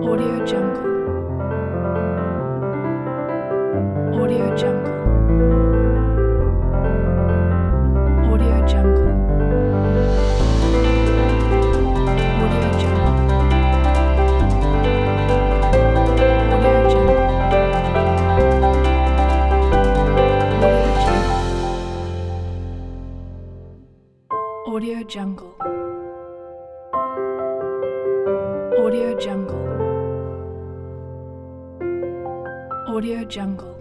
Audio Jungle. Audio Jungle. Audio Jungle. Audio Jungle. Audio Jungle. Audio Jungle. Audio Jungle. Audio Jungle.